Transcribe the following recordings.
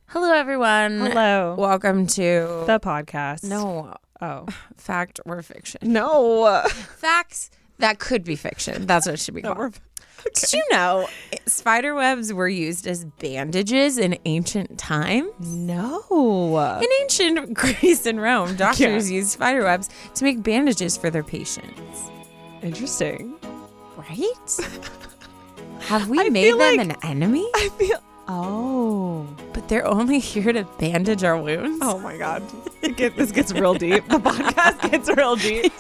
Hello, everyone. Hello. Welcome to The podcast. No. Oh. Fact or fiction. No. Facts that could be fiction. That's what it should be called. Did you know spider webs were used as bandages in ancient times? No. In ancient Greece and Rome, doctors used spider webs to make bandages for their patients. Interesting. Right? Have we I made feel them like- an enemy? I feel. Oh. But they're only here to bandage our wounds? Oh my God. This gets real deep. The podcast gets real deep.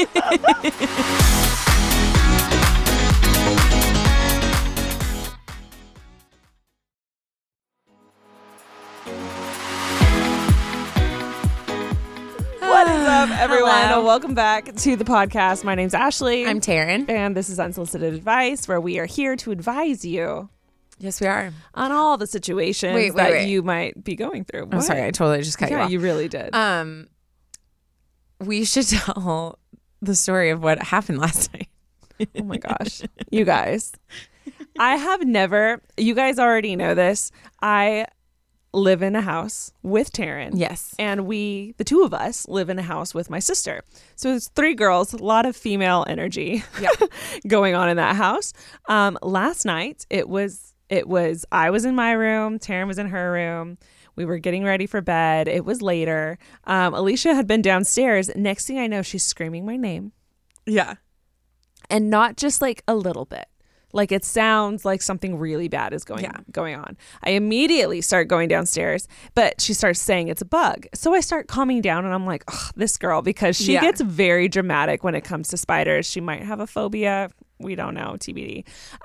What is up, everyone? Hello. Welcome back to the podcast. My name's Ashley. I'm Taryn. And this is Unsolicited Advice, where we are here to advise you Yes, we are. on all the situations Wait. you might be going through. I'm What? sorry, I totally just cut you Yeah, off. you really did. We should tell the story of what happened last night. Oh my gosh. You guys, I have never, you guys already know this. I live in a house with Taryn. Yes. And the two of us, live in a house with my sister. So it's three girls, a lot of female energy going on in that house. Last night, I was in my room, Taryn was in her room. We were getting ready for bed. It was later. Alicia had been downstairs. Next thing I know, she's screaming my name. Yeah. And not just like a little bit. Like it sounds like something really bad is going on. I immediately start going downstairs, but she starts saying it's a bug. So I start calming down and I'm like, oh, this girl, because she gets very dramatic when it comes to spiders. She might have a phobia. We don't know, TBD.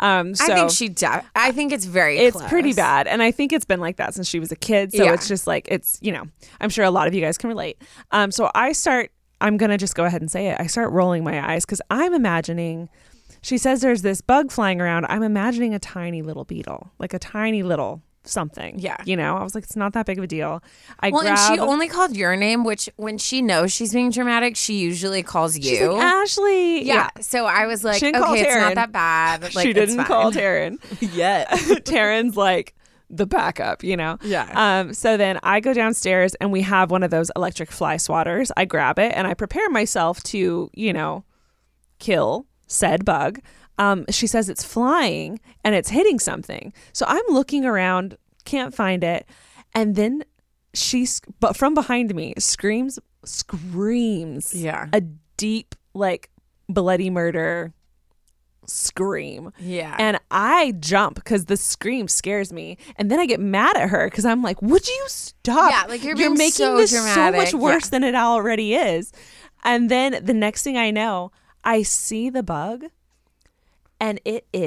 I think it's very It's close. pretty bad. And I think it's been like that since she was a kid. So it's just like, it's, I'm sure a lot of you guys can relate. So I'm going to just go ahead and say it. I start rolling my eyes because I'm imagining, she says there's this bug flying around. I'm imagining a tiny little beetle, like a tiny little something. Yeah. I was like, it's not that big of a deal. And she only called your name, which when she knows she's being dramatic, she usually calls you. She's like, Ashley. Yeah. So I was like, She didn't call okay, it's Taryn. not that bad. Like, She didn't it's call fine. Taryn. yet. Taryn's like the backup, Yeah. So then I go downstairs and we have one of those electric fly swatters. I grab it and I prepare myself to, kill said bug. She says it's flying and it's hitting something. So I'm looking around, can't find it. And then but from behind me, screams Yeah. a deep, like bloody murder scream. Yeah. And I jump because the scream scares me. And then I get mad at her because I'm like, would you stop? Yeah, like you're being making so this dramatic. so much worse than it already is. And then the next thing I know, I see the bug and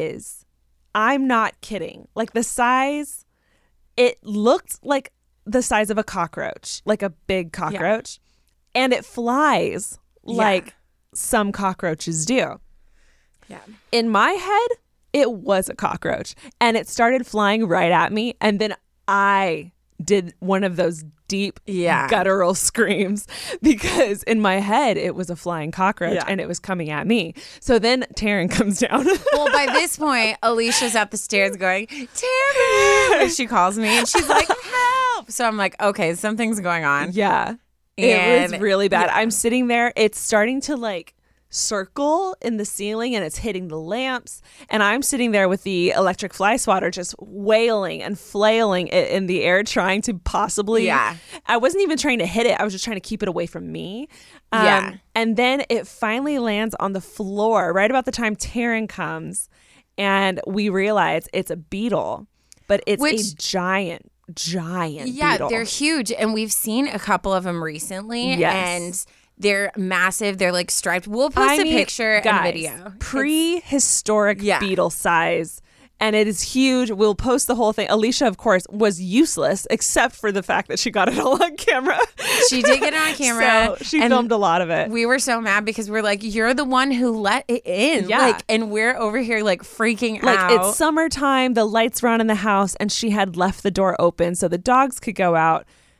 I'm not kidding. Like the size, it looked like the size of a cockroach, like a big cockroach. And it flies like some cockroaches do. Yeah. In my head, it was a cockroach and it started flying right at me. And then I did one of those deep guttural screams because in my head, it was a flying cockroach and it was coming at me. So then Taryn comes down. Well, by this point, Alicia's at the stairs going, Taryn! And she calls me and she's like, help! So I'm like, okay, something's going on. Yeah. It And- was really bad. yeah. I'm sitting there. It's starting to like circle in the ceiling and it's hitting the lamps. And I'm sitting there with the electric fly swatter just wailing and flailing it in the air, trying to possibly. Yeah. I wasn't even trying to hit it. I was just trying to keep it away from me. Yeah. And then it finally lands on the floor right about the time Taryn comes and we realize it's a beetle, but it's a giant beetle. They're huge. And we've seen a couple of them recently. Yes. And they're massive. They're like striped. We'll post a picture guys, and video. Prehistoric beetle size. And it is huge. We'll post the whole thing. Alicia, of course, was useless except for the fact that she got it all on camera. She did get it on camera. So she and filmed a lot of it. We were so mad because we're like, you're the one who let it in. Yeah. Like, and we're over here like freaking out. It's summertime. The lights were on in the house and she had left the door open so the dogs could go out.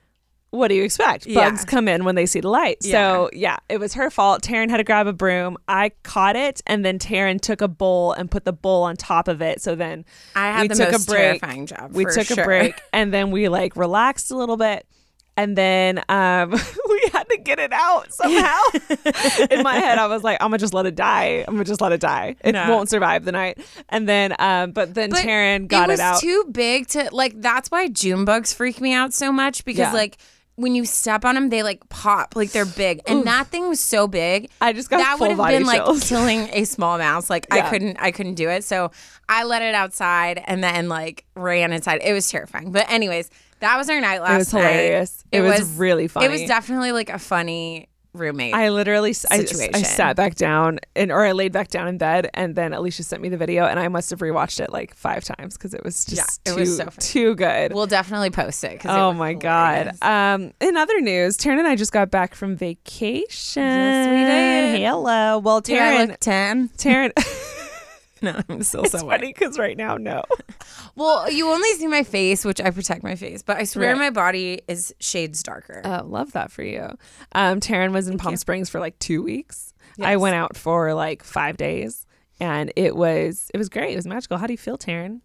what do you expect? Bugs come in when they see the light. So yeah, it was her fault. Taryn had to grab a broom. I caught it, and then Taryn took a bowl and put the bowl on top of it. So then I had the most terrifying job. We took a break, and then we like relaxed a little bit. And then we had to get it out somehow. In my head, I was like, I'm going to just let it die. It won't survive the night. And then, but Taryn got it out. It was too big to, like, that's why June bugs freak me out so much. Because, like, when you step on them, they, like, pop. Like, they're big. And that thing was so big. I just got full body chills. That would have been, like, killing a small mouse. Like, I couldn't do it. So I let it outside and then, like, ran inside. It was terrifying. But anyways, that was our night last night. It was hilarious. It was really funny. It was definitely like a funny roommate. I literally situation. I sat back down or I laid back down in bed, and then Alicia sent me the video, and I must have rewatched it like 5 times because it was just too good. We'll definitely post it. Oh my God. In other news, Taryn and I just got back from vacation. Yes, we did. Hello. Well, Taryn. I look 10? Taryn. No, I'm still so funny because right now, no. Well, you only see my face, which I protect my face, but I swear my body is shades darker. Love that for you. Taryn was in Palm Springs for like 2 weeks. Yes. I went out for like 5 days, and it was great. It was magical. How do you feel, Taryn?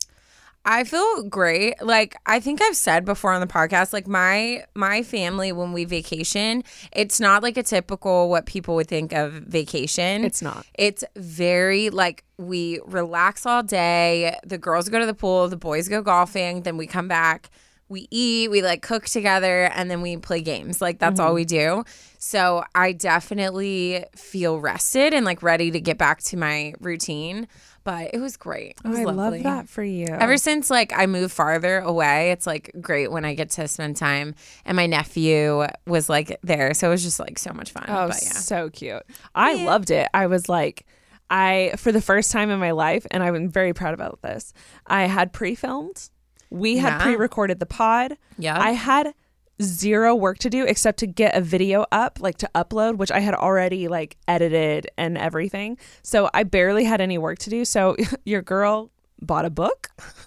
I feel great. Like, I think I've said before on the podcast, like my family, when we vacation, it's not like a typical what people would think of vacation. It's not. It's very like we relax all day. The girls go to the pool, the boys go golfing, then we come back, we eat, we like cook together, and then we play games. Like that's all we do. So I definitely feel rested and like ready to get back to my routine. But it was great. It was lovely. Love that for you. Ever since like I moved farther away, it's like great when I get to spend time. And my nephew was like there, so it was just like so much fun. Oh, but, so cute. I loved it. I was like, for the first time in my life, and I'm very proud about this, I had pre-filmed. We had pre-recorded the pod. Yeah. I had zero work to do except to get a video up, like to upload, which I had already like edited and everything. So I barely had any work to do. So your girl bought a book.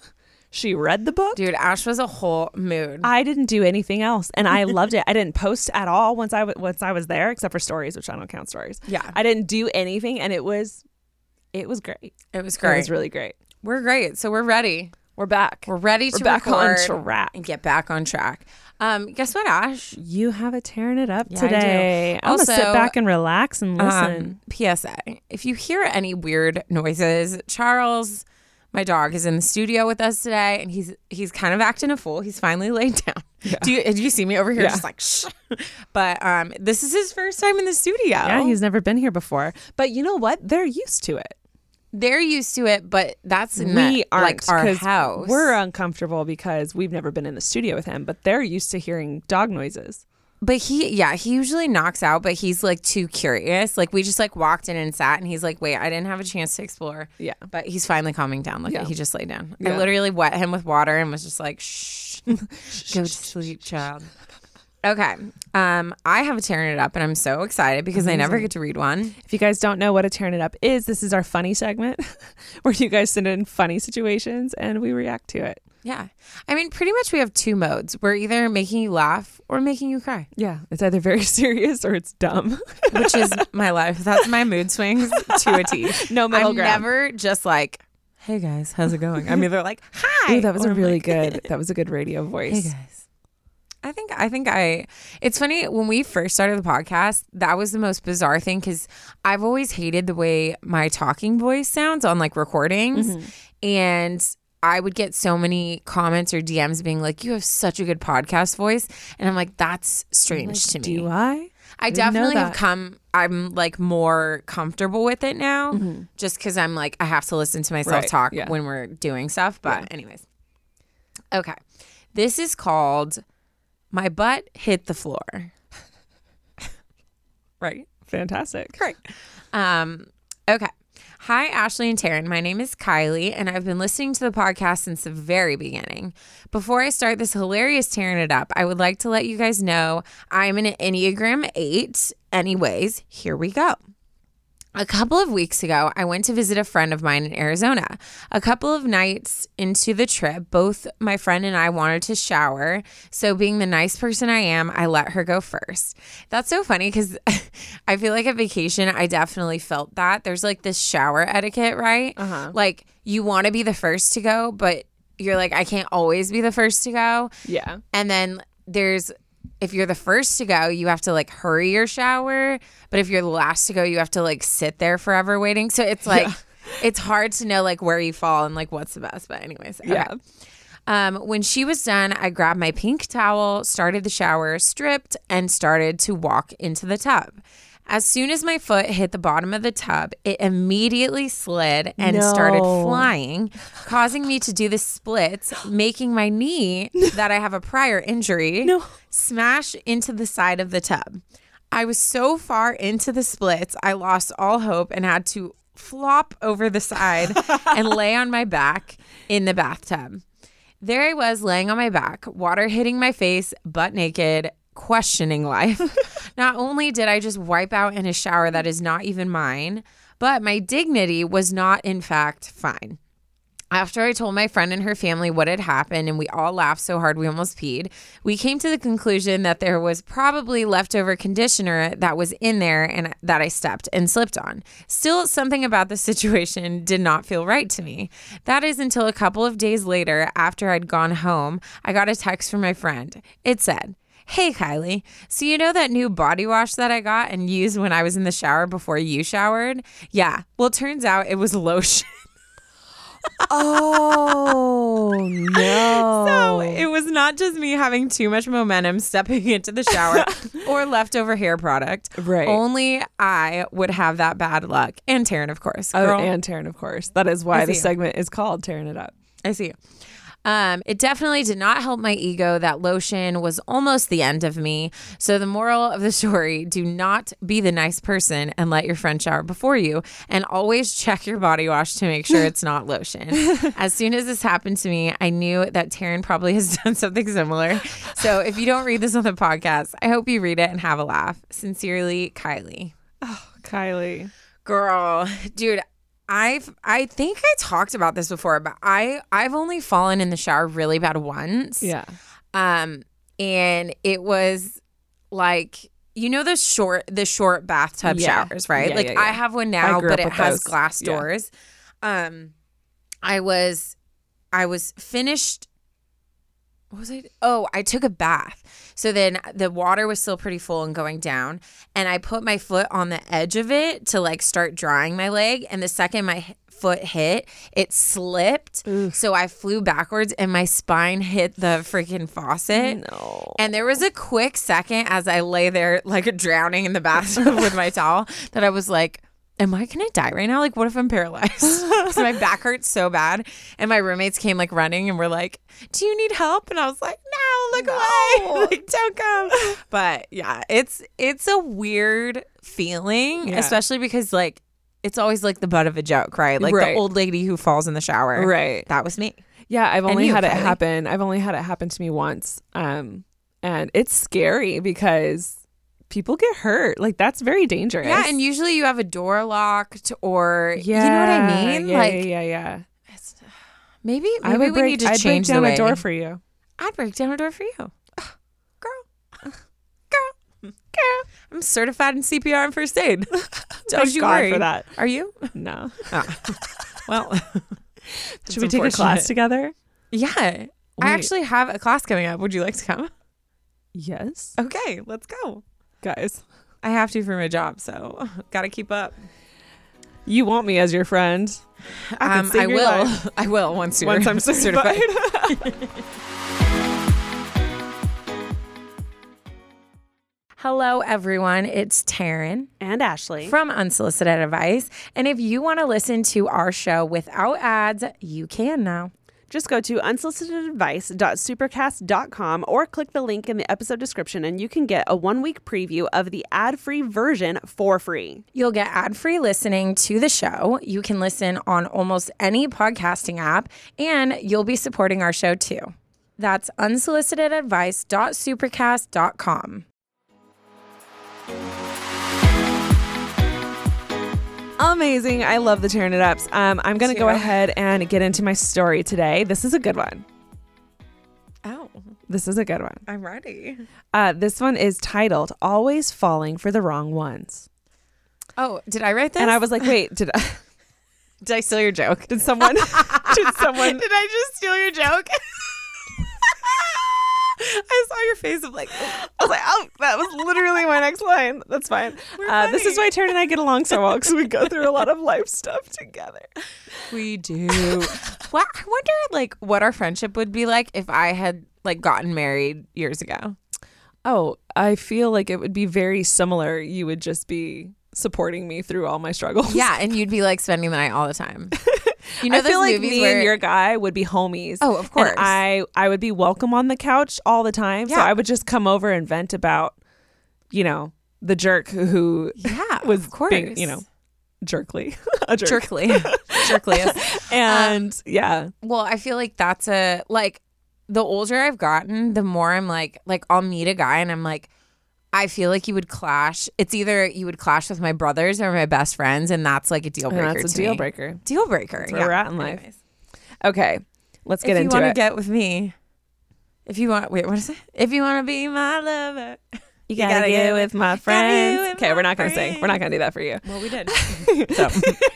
She read the book. Dude, Ash was a whole mood. I didn't do anything else, and I loved it. I didn't post at all once I was there, except for stories, which I don't count stories. Yeah. I didn't do anything, and it was great. It was great. It was really great. We're great. So we're ready. We're back. We're ready to back record on track and get back on track. Guess what, Ash? You have it tearing it up today. I'm going to sit back and relax and listen. PSA, if you hear any weird noises, Charles, my dog, is in the studio with us today, and he's kind of acting a fool. He's finally laid down. Yeah. Did you see me over here just like, shh? But this is his first time in the studio. Yeah, he's never been here before. But you know what? They're used to it. They're used to it, but that's not like our house. We're uncomfortable because we've never been in the studio with him, but they're used to hearing dog noises. But he usually knocks out, but he's like too curious. Like we just like walked in and sat, and he's like, wait, I didn't have a chance to explore. Yeah. But he's finally calming down. Look, he just laid down. Yeah. I literally wet him with water and was just like, shh, go to sleep, child. Okay. I have a Tearing It Up, and I'm so excited because I never get to read one. If you guys don't know what a Tearing It Up is, this is our funny segment where you guys send in funny situations and we react to it. Yeah. I mean, pretty much we have 2 modes. We're either making you laugh or making you cry. Yeah. It's either very serious or it's dumb. Which is my life. That's my mood swings to a T. No middle ground. I'm never just like, hey guys, how's it going? I'm either like, hi. Ooh, that was that was a good radio voice. Hey guys. I think it's funny, when we first started the podcast, that was the most bizarre thing because I've always hated the way my talking voice sounds on like recordings. And I would get so many comments or DMs being like, you have such a good podcast voice. And I'm like, that's strange to me. Do I? I definitely have I'm like more comfortable with it now just because I'm like, I have to listen to myself talk when we're doing stuff. But anyways. Okay. This is called My Butt Hit the Floor. Right. Fantastic. Great. Okay. Hi, Ashley and Taryn. My name is Kylie, and I've been listening to the podcast since the very beginning. Before I start this hilarious Tearing It Up, I would like to let you guys know I'm an Enneagram 8. Anyways, here we go. A couple of weeks ago, I went to visit a friend of mine in Arizona. A couple of nights into the trip, both my friend and I wanted to shower. So being the nice person I am, I let her go first. That's so funny because I feel like at vacation, I definitely felt that. There's like this shower etiquette, right? Like you want to be the first to go, but you're like, I can't always be the first to go. Yeah. And then if you're the first to go, you have to like hurry your shower. But if you're the last to go, you have to like sit there forever waiting. So it's like, it's hard to know like where you fall and like what's the best. But anyways, okay. When she was done, I grabbed my pink towel, started the shower, stripped, and started to walk into the tub. As soon as my foot hit the bottom of the tub, it immediately slid and started flying, causing me to do the splits, making my knee, that I have a prior injury, smash into the side of the tub. I was so far into the splits, I lost all hope and had to flop over the side and lay on my back in the bathtub. There I was laying on my back, water hitting my face, butt naked, questioning life. Not only did I just wipe out in a shower that is not even mine, but my dignity was not, in fact, fine. After I told my friend and her family what had happened and we all laughed so hard we almost peed, we came to the conclusion that there was probably leftover conditioner that was in there and that I stepped and slipped on. Still, something about the situation did not feel right to me. That is until a couple of days later, after I'd gone home, I got a text from my friend. It said, "Hey, Kylie, so you know that new body wash that I got and used when I was in the shower before you showered? Yeah, well, turns out it was lotion." Oh, no. So it was not just me having too much momentum stepping into the shower or leftover hair product. Right. Only I would have that bad luck. And Taryn, of course. Girl. Oh, and Taryn, of course. That is why the segment is called Tearing It Up. I see. It definitely did not help my ego that lotion was almost the end of me. So the moral of the story, do not be the nice person and let your friend shower before you, and always check your body wash to make sure it's not lotion. As soon as this happened to me, I knew that Taryn probably has done something similar. So if you don't read this on the podcast, I hope you read it and have a laugh. Sincerely, Kylie. Oh, Kylie. Girl, dude, I think I talked about this before, but I've only fallen in the shower really bad once. Yeah. And it was like, you know, the short bathtub showers, right? Yeah, like yeah. I have one now, but it has those. glass doors. I was finished. What was I? Oh, I took a bath. So then the water was still pretty full and going down. And I put my foot on the edge of it to like start drying my leg. And the second my foot hit, it slipped. Ooh. So I flew backwards and my spine hit the freaking faucet. No. And there was a quick second as I lay there like drowning in the bathtub with my towel that I was like, am I going to die right now? Like, what if I'm paralyzed? So my back hurts so bad. And my roommates came like running and were like, do you need help? And I was like, no, look away. Like, don't come. But yeah, it's a weird feeling, especially because like, it's always like the butt of a joke, right? Like the old lady who falls in the shower. Right. That was me. Yeah, I've only had it happen. I've only had it happen to me once. And it's scary because people get hurt. Like, that's very dangerous. Yeah, and usually you have a door locked or, you know what I mean? Yeah, like, yeah. Maybe we need to change the way. I'd break down a door for you. I'd break down a door for you. Girl. I'm certified in CPR and first aid. Don't you worry. For that. Are you? No. Well, should we take a class together? Yeah. Wait. I actually have a class coming up. Would you like to come? Yes. Okay, let's go. Guys, I have to for my job, so gotta keep up. You want me as your friend? I will. I will once I'm certified. Hello, everyone. It's Taryn and Ashley from Unsolicited Advice. And if you want to listen to our show without ads, you can now. Just go to unsolicitedadvice.supercast.com or click the link in the episode description and you can get a 1-week preview of the ad-free version for free. You'll get ad-free listening to the show. You can listen on almost any podcasting app, and you'll be supporting our show too. That's unsolicitedadvice.supercast.com. Amazing. I love the Tearing It Ups. I'm going to go ahead and get into my story today. This is a good one. Oh. This is a good one. I'm ready. This one is titled Always Falling for the Wrong Ones. Oh, did I write this? And I was like, wait, did I steal your joke? Did someone Did I just steal your joke? I saw your face of like, I was like, oh, that was literally my next line. That's fine. This is why Taryn and I get along so well, because we go through a lot of life stuff together. We do. Well, I wonder like what our friendship would be like if I had like gotten married years ago. Oh, I feel like it would be very similar. You would just be supporting me through all my struggles. Yeah, and you'd be like spending the night all the time. You know, I feel those like movies me where and your guy would be homies. Oh, of course. And I would be welcome on the couch all the time. So Yeah. I would just come over and vent about, you know, the jerk who was of course. being, you know, jerkly. A jerk. Jerkly. And yeah. Well, I feel like that's like the older I've gotten, the more I'm like I'll meet a guy and I'm like, I feel like you would clash. It's either you would clash with my brothers or my best friends, and that's like a deal breaker. That's a to deal me. breaker. Deal breaker. That's where we're at in life. Anyways. Okay, let's get if into you want it. to get with me, if you want, wait, what is it? If you want to be my lover, you gotta get with my friends. Okay, we're not gonna friends. sing. We're not gonna do that for you. Well, we did. So,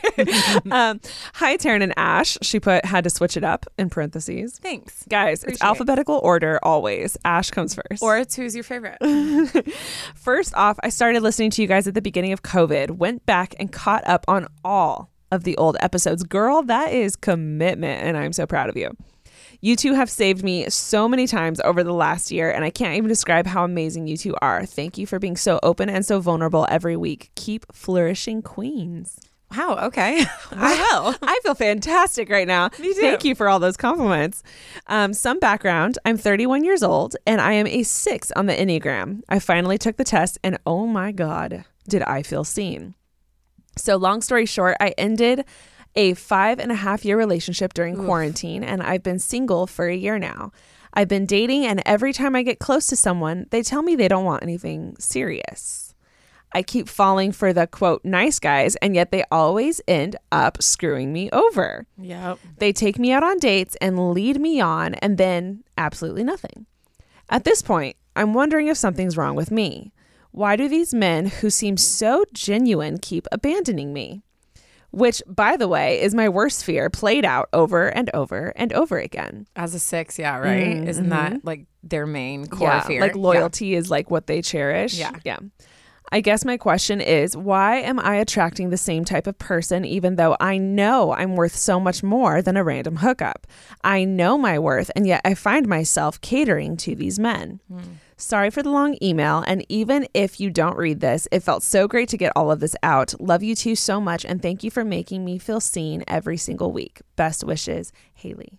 hi, Taryn and Ash. She had to switch it up in parentheses. Thanks, Guys, Appreciate it's alphabetical order always. Ash comes first. or it's who's your favorite. First off, I started listening to you guys at the beginning of COVID, went back and caught up on all of the old episodes. Girl, that is commitment, and I'm so proud of you. You two have saved me so many times over the last year, and I can't even describe how amazing you two are. Thank you for being so open and so vulnerable every week. Keep flourishing, queens. Wow. Okay, I will. I feel fantastic right now. Me too. Thank you for all those compliments. Some background. I'm 31 years old and I am a 6 on the Enneagram. I finally took the test and oh my God, did I feel seen. So long story short, I ended a 5.5-year relationship during quarantine and I've been single for a year now. I've been dating and every time I get close to someone, they tell me they don't want anything serious. I keep falling for the quote nice guys and yet they always end up screwing me over. Yep. They take me out on dates and lead me on and then absolutely nothing. At this point, I'm wondering if something's wrong with me. Why do these men who seem so genuine keep abandoning me? Which, by the way, is my worst fear played out over and over and over again. As a 6, yeah, right? Mm-hmm. Isn't that like their main core fear? Like loyalty is like what they cherish. Yeah. Yeah. I guess my question is, why am I attracting the same type of person even though I know I'm worth so much more than a random hookup? I know my worth, and yet I find myself catering to these men. Sorry for the long email, and even if you don't read this, it felt so great to get all of this out. Love you two so much, and thank you for making me feel seen every single week. Best wishes, Haley.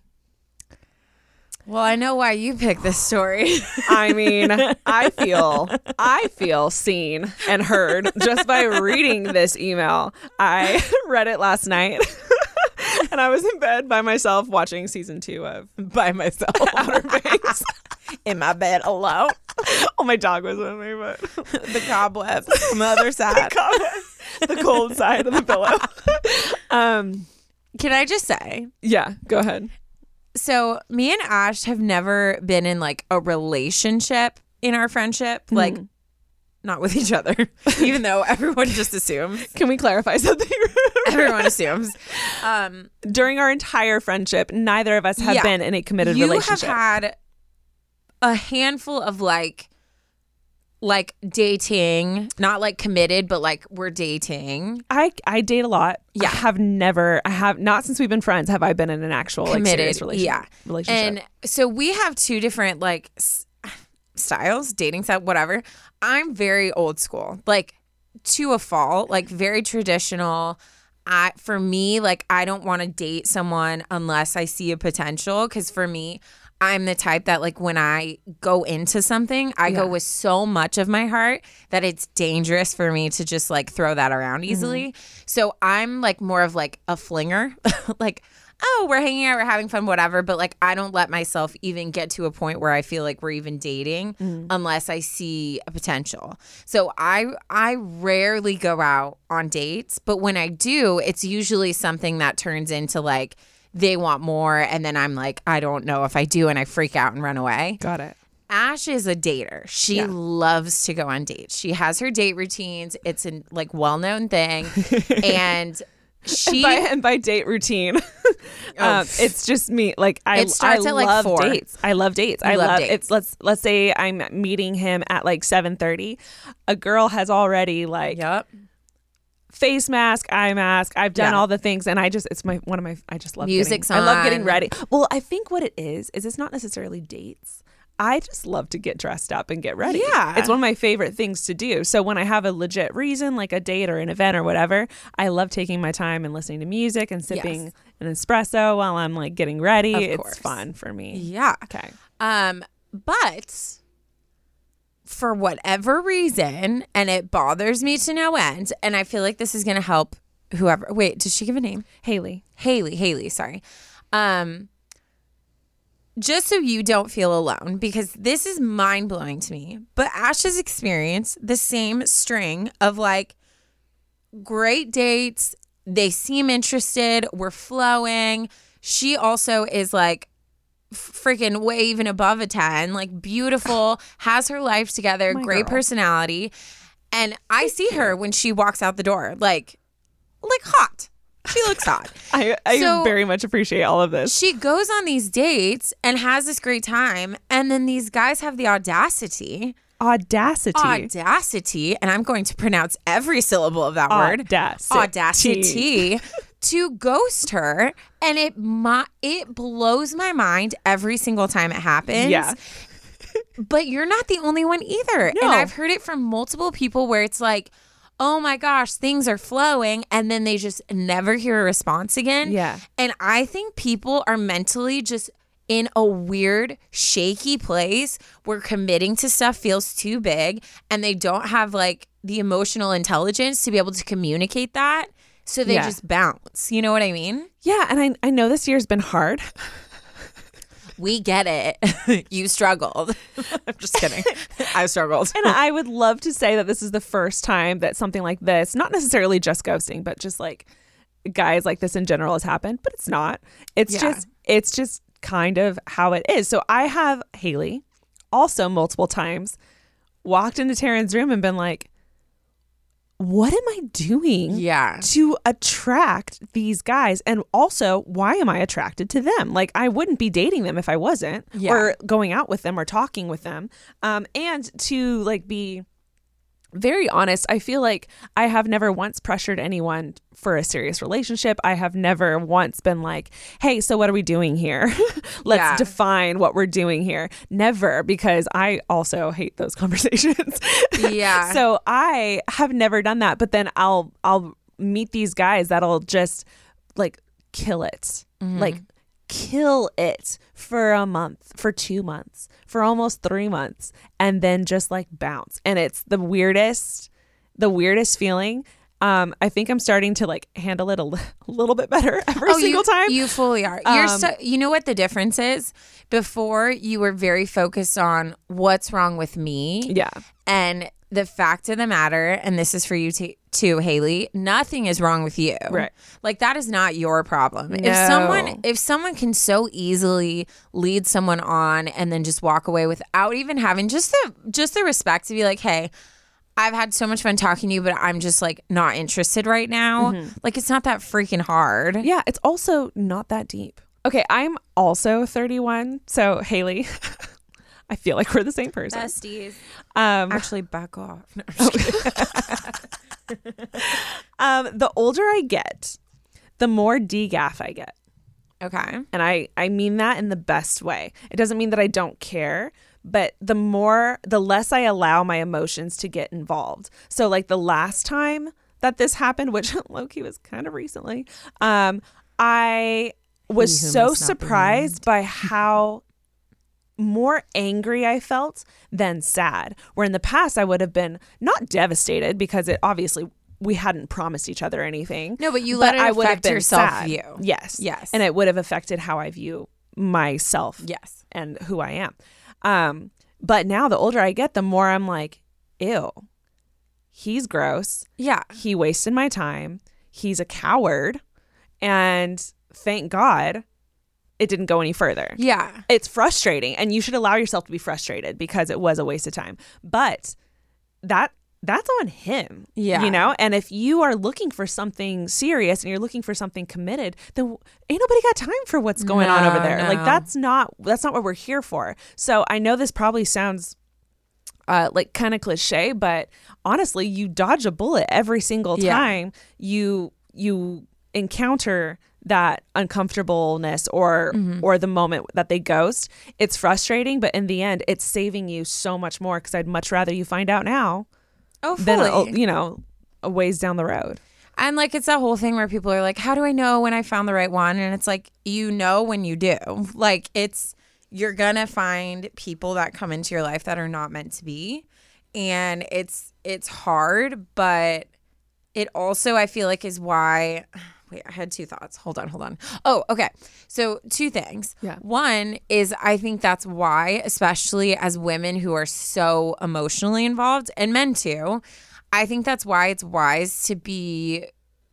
Well, I know why you picked this story. I mean, I feel seen and heard just by reading this email. I read it last night and I was in bed by myself watching season 2 of By myself. Outer Banks. In my bed alone. Oh, my dog was with me, but The cobwebs from the other side. the cold side of the pillow. Can I just say, Yeah, go ahead. so me and Ash have never been in like a relationship in our friendship, like not with each other, even though everyone just assumes. Can we clarify something? Everyone assumes. During our entire friendship, neither of us have been in a committed You relationship. have had a handful of like dating, not like committed, but like we're dating. I date a lot. Yeah. I have not since we've been friends have I been in an actual like, serious relationship. And so we have two different like styles, dating style, whatever. I'm very old school, like to a fault, like very traditional. For me, like I don't want to date someone unless I see a potential, because for me, I'm the type that like when I go into something, I go with so much of my heart that it's dangerous for me to just like throw that around easily. So I'm like more of like a flinger. Like oh, we're hanging out, we're having fun, whatever. But like, I don't let myself even get to a point where I feel like we're even dating unless I see a potential. So I rarely go out on dates, but when I do, it's usually something that turns into like they want more, and then I'm like, I don't know if I do, and I freak out and run away. Got it. Ash is a dater. She loves to go on dates. She has her date routines. It's a like well-known thing. And she and by date routine, it's just me. Like it starts at like love 4. dates. I love dates. I love love dates. it's let's say I'm meeting him at like 7:30. A girl has already like face mask, eye mask. I've done all the things, and I just I just love music's I love getting on. ready. Well, I think what it is it's not necessarily dates. I just love to get dressed up and get ready. Yeah. It's one of my favorite things to do. So when I have a legit reason, like a date or an event or whatever, I love taking my time and listening to music and sipping an espresso while I'm like getting ready. It's fun for me. Yeah. Okay. But for whatever reason, and it bothers me to no end, and I feel like this is going to help whoever. Wait, did she give a name? Haley, sorry. Just so you don't feel alone, because this is mind-blowing to me, but Ash has experienced the same string of like great dates. They seem interested. We're flowing. She also is like freaking way even above a 10, like beautiful, has her life together, great personality. And I see her when she walks out the door, like hot. She looks hot. I So, very much appreciate all of this. she goes on these dates and has this great time. And then these guys have the audacity, and I'm going to pronounce every syllable of that word. Audacity to ghost her. And it blows my mind every single time it happens. Yeah. But you're not the only one either. No. And I've heard it from multiple people where it's like, oh my gosh, things are flowing, and then they just never hear a response again. Yeah. And I think people are mentally just in a weird, shaky place where committing to stuff feels too big, and they don't have like the emotional intelligence to be able to communicate that. So they just bounce. You know what I mean? Yeah. And I know this year's been hard. We get it. You struggled. I'm just kidding. I struggled. And I would love to say that this is the first time that something like this, not necessarily just ghosting, but just like guys like this in general has happened, but it's not. It's just kind of how it is. So I have Haley also multiple times walked into Taryn's room and been like, what am I doing to attract these guys? And also, why am I attracted to them? Like, I wouldn't be dating them if I wasn't, or going out with them or talking with them. And to like be very honest, I feel like I have never once pressured anyone for a serious relationship. I have never once been like, hey, so what are we doing here? Let's define what we're doing here. Never, because I also hate those conversations. Yeah. So I have never done that. But then I'll meet these guys that'll just like kill it. Like kill it for a month, for 2 months, for almost 3 months, and then just like bounce. And it's the weirdest feeling. I think I'm starting to like handle it a little bit better every single time. You fully are. You know what the difference is? Before, you were very focused on what's wrong with me. Yeah. And the fact of the matter, and this is for you too, Haley, nothing is wrong with you. Right. Like, that is not your problem. No. If someone can so easily lead someone on and then just walk away without even having just the respect to be like, hey, I've had so much fun talking to you, but I'm just like not interested right now. Like, it's not that freaking hard. Yeah, it's also not that deep. Okay, I'm also 31. So Haley, I feel like we're the same person. Besties. Actually, back off. No, the older I get, the more degaff I get. Okay. And I mean that in the best way. It doesn't mean that I don't care, but the less I allow my emotions to get involved. So like the last time that this happened, which low-key was kind of recently, I was so surprised by how more angry I felt than sad. Where in the past I would have been not devastated, because it obviously we hadn't promised each other anything. No, but you let it I would have affect been your sad. self-view. Yes. Yes. And it would have affected how I view myself. Yes. And who I am. But now the older I get, the more I'm like, ew, he's gross. Yeah. He wasted my time. He's a coward. And thank God it didn't go any further. Yeah. It's frustrating. And you should allow yourself to be frustrated because it was a waste of time. But that's on him. Yeah. You know? And if you are looking for something serious and you're looking for something committed, then ain't nobody got time for what's going on over there. No. Like that's not what we're here for. So I know this probably sounds like kind of cliche, but honestly, you dodge a bullet every single time you encounter that uncomfortableness or the moment that they ghost. It's frustrating, but in the end, it's saving you so much more because I'd much rather you find out now. Oh, fully. Than, a ways down the road. And like, it's that whole thing where people are like, how do I know when I found the right one? And it's like, you know, when you do. Like, you're going to find people that come into your life that are not meant to be. And it's hard, but it also, I feel like, is why... Wait, I had two thoughts. Hold on. Oh, okay. So 2 things. Yeah. One is I think that's why, especially as women who are so emotionally involved, and men too, I think that's why it's wise to be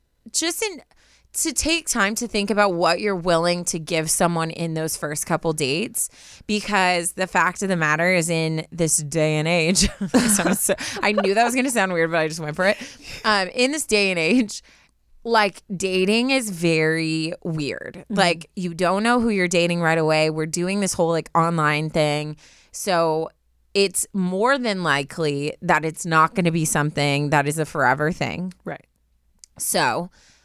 to take time to think about what you're willing to give someone in those first couple dates, because the fact of the matter is, in this day and age, I knew that was going to sound weird, but I just went for it. In this day and age, like, dating is very weird. Like, you don't know who you're dating right away. We're doing this whole like online thing. So it's more than likely that it's not going to be something that is a forever thing. Right. So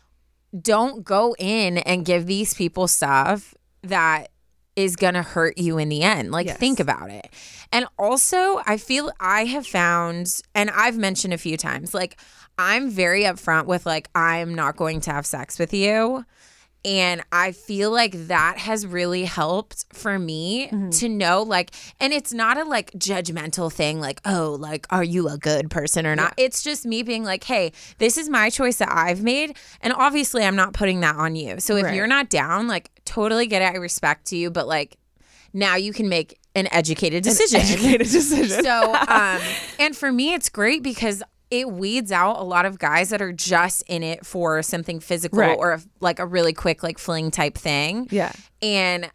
don't go in and give these people stuff that is going to hurt you in the end. Like, think about it. And also, I have found, and I've mentioned a few times, like, I'm very upfront with, like, I'm not going to have sex with you. And I feel like that has really helped for me to know, like, and it's not a like judgmental thing, like, oh, like, are you a good person or not? Yeah. It's just me being like, hey, this is my choice that I've made. And obviously I'm not putting that on you. So if you're not down, like, totally get it. I respect you. But like, now you can make an educated decision. So, and for me, it's great because it weeds out a lot of guys that are just in it for something physical or like a really quick like fling type thing. Yeah. And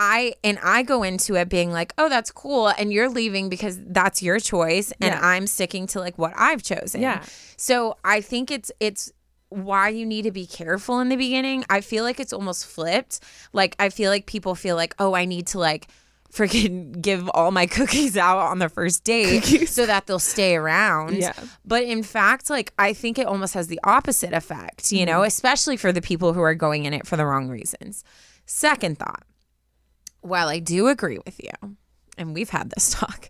I go into it being like, oh, that's cool. And you're leaving because that's your choice. And I'm sticking to like what I've chosen. Yeah. So I think it's why you need to be careful in the beginning. I feel like it's almost flipped. Like, I feel like people feel like, oh, I need to like freaking give all my cookies out on the first date so that they'll stay around. Yeah. But in fact, like, I think it almost has the opposite effect, you know, especially for the people who are going in it for the wrong reasons. Second thought, while I do agree with you, and we've had this talk,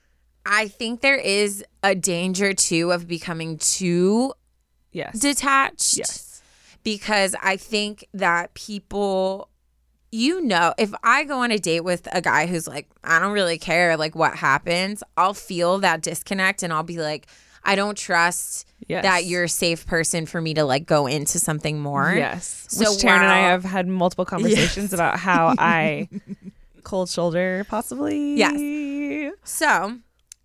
I think there is a danger too of becoming too detached. Yes. Because I think that people, you know, if I go on a date with a guy who's like, I don't really care like what happens, I'll feel that disconnect and I'll be like, I don't trust that you're a safe person for me to like go into something more. Yes. So which Taryn and I have had multiple conversations about how I cold shoulder possibly. Yes. So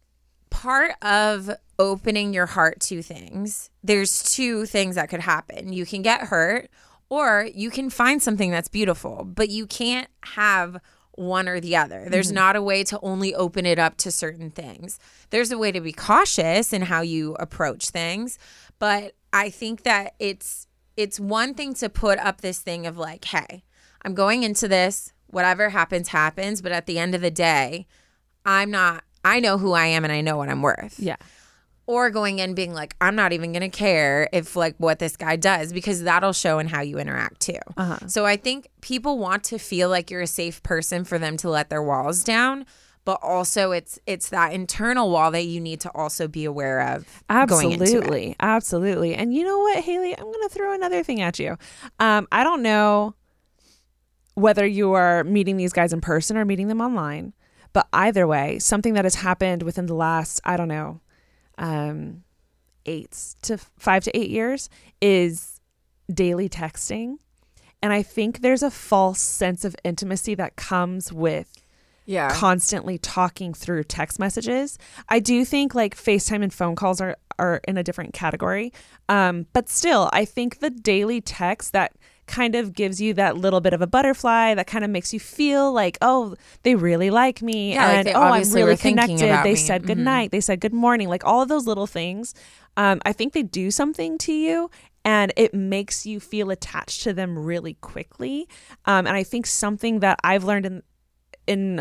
part of opening your heart to things, there's 2 things that could happen. You can get hurt, or you can find something that's beautiful, but you can't have one or the other. There's not a way to only open it up to certain things. There's a way to be cautious in how you approach things, but I think that it's one thing to put up this thing of like, hey, I'm going into this, whatever happens, happens, but at the end of the day, I know who I am and I know what I'm worth. Yeah. Or going in being like, I'm not even going to care if like what this guy does, because that'll show in how you interact too. So I think people want to feel like you're a safe person for them to let their walls down. But also it's that internal wall that you need to also be aware of. Absolutely. Going into it. Absolutely. And you know what, Haley, I'm going to throw another thing at you. I don't know whether you are meeting these guys in person or meeting them online, but either way, something that has happened within the last, I don't know, 5 to 8 years is daily texting. And I think there's a false sense of intimacy that comes with constantly talking through text messages. I do think like FaceTime and phone calls are in a different category. But still, I think the daily text that kind of gives you that little bit of a butterfly, that kind of makes you feel like, oh, they really like me. Yeah, and like I'm really thinking connected. about They me. said good night. They said good morning. Like all of those little things. I think they do something to you. And it makes you feel attached to them really quickly. And I think something that I've learned in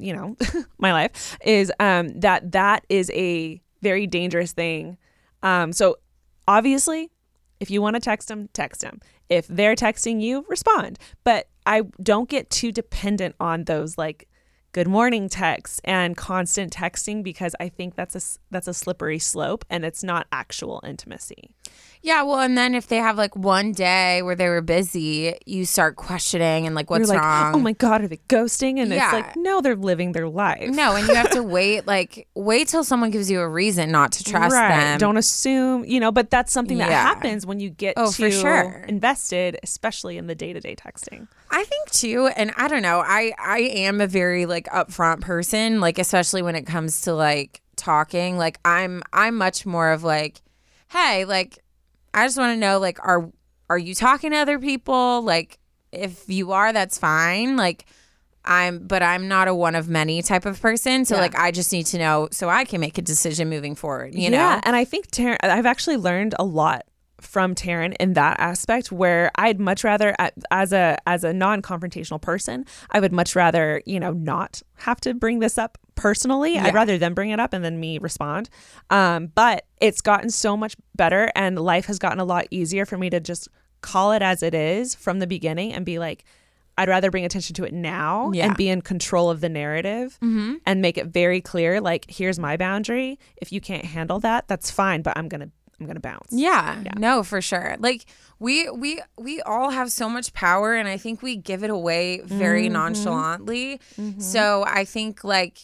my life is that is a very dangerous thing. So obviously, if you want to text them, text them. If they're texting you, respond. But I don't get too dependent on those like good morning texts and constant texting, because I think that's a slippery slope and it's not actual intimacy. Yeah, well, and then if they have like one day where they were busy, you start questioning and like, what's You're like, wrong? oh my God, are they ghosting? And Yeah. it's like, no, they're living their life. No, and you have to wait till someone gives you a reason not to trust them. Don't assume, but that's something that Yeah. happens when you get for sure. invested, especially in the day-to-day texting. I think too, and I don't know, I am a very like upfront person, like especially when it comes to like talking. Like I'm much more of like, hey, like I just want to know, like, are you talking to other people? Like, if you are, that's fine. Like, but I'm not a one of many type of person. So like, I just need to know so I can make a decision moving forward, you know? And I think I've actually learned a lot from Taryn in that aspect, where I'd much rather, as a non-confrontational person, I would much rather, not have to bring this up personally. I'd rather them bring it up and then me respond. But it's gotten so much better, and life has gotten a lot easier for me to just call it as it is from the beginning and be like, I'd rather bring attention to it now and be in control of the narrative and make it very clear, like, here's my boundary. If you can't handle that, that's fine, but I'm gonna bounce. Yeah, no, for sure. Like we all have so much power, and I think we give it away very nonchalantly. So I think like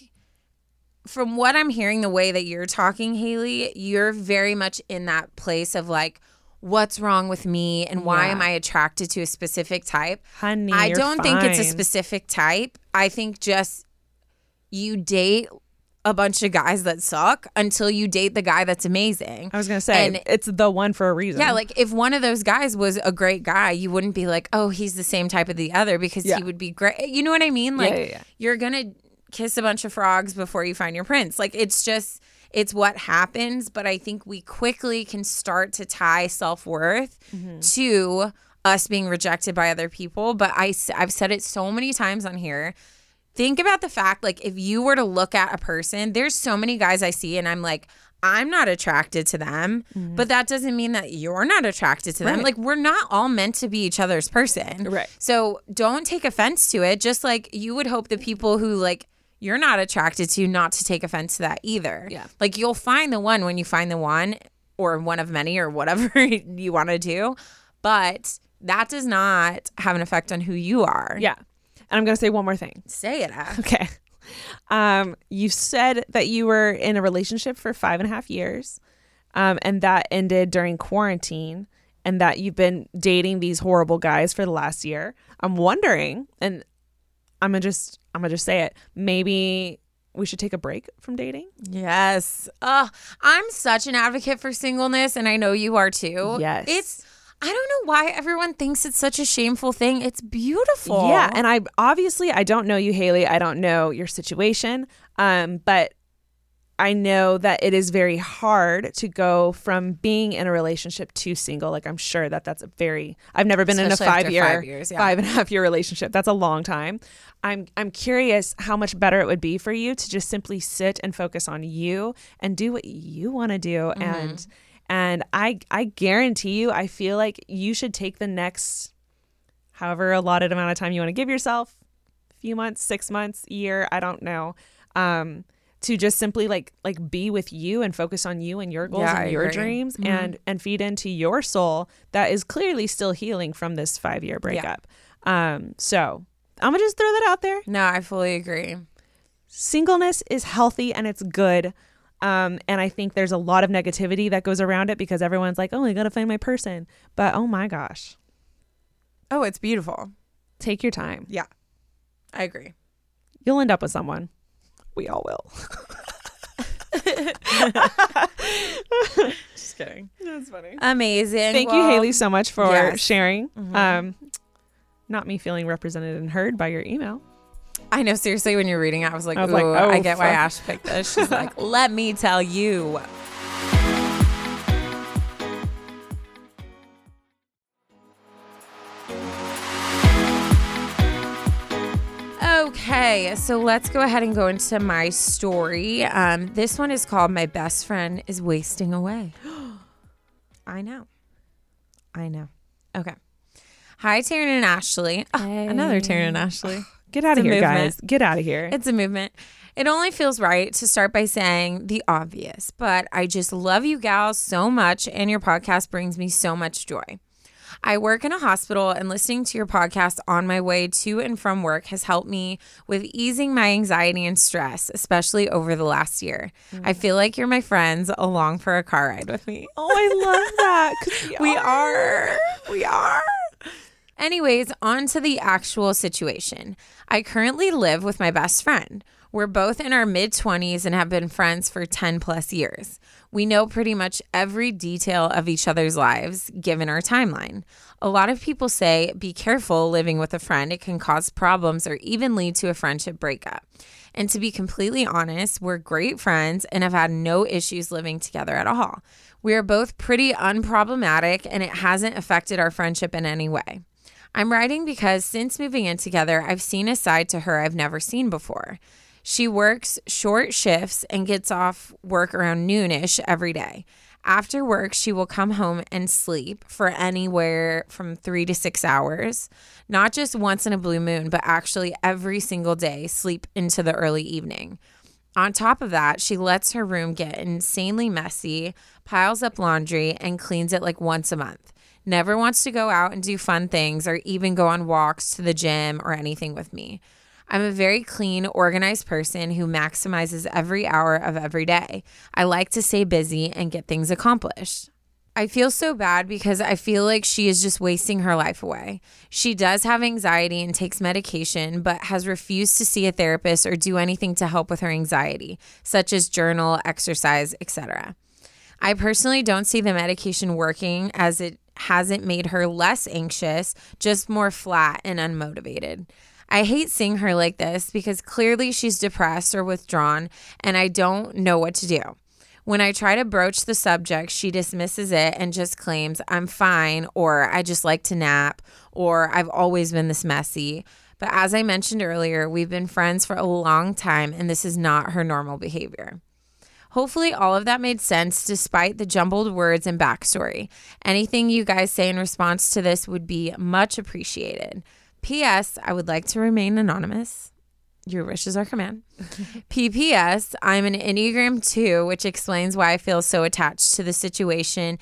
from what I'm hearing, the way that you're talking, Haley, you're very much in that place of like, what's wrong with me and why am I attracted to a specific type? Honey, I don't think it's a fine. specific type. I think just you date a bunch of guys that suck until you date the guy that's amazing. I was gonna say, And it's the one for a reason. yeah, like if one of those guys was a great guy, you wouldn't be like, oh, he's the same type of the other, because he would be great. You know what I mean? Like you're gonna kiss a bunch of frogs before you find your prince. Like it's what happens. But I think we quickly can start to tie self-worth to us being rejected by other people. But I've said it so many times on here. Think about the fact, like, if you were to look at a person, there's so many guys I see and I'm like, I'm not attracted to them, but that doesn't mean that you're not attracted to them. Right. Like, we're not all meant to be each other's person. Right. So don't take offense to it. Just like you would hope the people who like you're not attracted to not to take offense to that either. Yeah. Like you'll find the one when you find the one, or one of many, or whatever you want to do. But that does not have an effect on who you are. Yeah. And I'm going to say one more thing. Say it, Ash. Okay. You said that you were in a relationship for 5.5 years, and that ended during quarantine, and that you've been dating these horrible guys for the last year. I'm wondering, and I'm gonna just say it, maybe we should take a break from dating. Yes. I'm such an advocate for singleness, and I know you are too. Yes. I don't know why everyone thinks it's such a shameful thing. It's beautiful. Yeah, and I don't know you, Haley. I don't know your situation, but I know that it is very hard to go from being in a relationship to single. Like, I'm sure that's I've never been Especially in a after 5 years, 5.5 year relationship. That's a long time. I'm curious how much better it would be for you to just simply sit and focus on you and do what you want to do. And I guarantee you, I feel like you should take the next however allotted amount of time you want to give yourself, a few months, 6 months, a year, I don't know, to just simply like be with you and focus on you and your goals and your dreams and feed into your soul that is clearly still healing from this 5-year breakup. So I'm gonna just throw that out there. No, I fully agree. Singleness is healthy and it's good. And I think there's a lot of negativity that goes around it because everyone's like, oh, I got to find my person. But oh my gosh, Oh, it's beautiful. take your time. Yeah, I agree. You'll end up with someone. We all will. Just kidding. That's funny. Amazing. Thank you, Haley, so much for yes. sharing. Mhm. Not me feeling represented and heard by your email. I know, seriously, when you're reading it, I was like, I was ooh, like, oh, I get why fuck. Ash picked this. She's like, let me tell you. Okay, so let's go ahead and go into my story. This one is called My Best Friend is Wasting Away. I know. Okay. Hi, Taryn and Ashley. Oh, another Taryn and Ashley. Get out of It's a here, movement. guys. Get out of here. It's a movement. It only feels right to start by saying the obvious, but I just love you gals so much, and your podcast brings me so much joy. I work in a hospital, and listening to your podcast on my way to and from work has helped me with easing my anxiety and stress, especially over the last year. I feel like you're my friends along for a car ride with me. Oh, I love that. 'Cause We are. Anyways, on to the actual situation. I currently live with my best friend. We're both in our mid-20s and have been friends for 10 plus years. We know pretty much every detail of each other's lives, given our timeline. A lot of people say, be careful living with a friend. It can cause problems or even lead to a friendship breakup. And to be completely honest, we're great friends and have had no issues living together at all. We are both pretty unproblematic, and it hasn't affected our friendship in any way. I'm writing because since moving in together, I've seen a side to her I've never seen before. She works short shifts and gets off work around noonish every day. After work, she will come home and sleep for anywhere from 3 to 6 hours. Not just once in a blue moon, but actually every single day, sleep into the early evening. On top of that, she lets her room get insanely messy, piles up laundry, and cleans it like once a month. Never wants to go out and do fun things or even go on walks to the gym or anything with me. I'm a very clean, organized person who maximizes every hour of every day. I like to stay busy and get things accomplished. I feel so bad because I feel like she is just wasting her life away. She does have anxiety and takes medication, but has refused to see a therapist or do anything to help with her anxiety, such as journal, exercise, etc. I personally don't see the medication working, as it hasn't made her less anxious, just more flat and unmotivated. I hate seeing her like this because clearly she's depressed or withdrawn, and I don't know what to do. When I try to broach the subject, she dismisses it and just claims I'm fine, or I just like to nap, or I've always been this messy. But as I mentioned earlier, we've been friends for a long time, and this is not her normal behavior. Hopefully all of that made sense despite the jumbled words and backstory. Anything you guys say in response to this would be much appreciated. P.S. I would like to remain anonymous. Your wishes are command. P.P.S. I'm an Enneagram 2, which explains why I feel so attached to the situation,